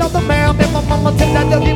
on the map, and my mama said that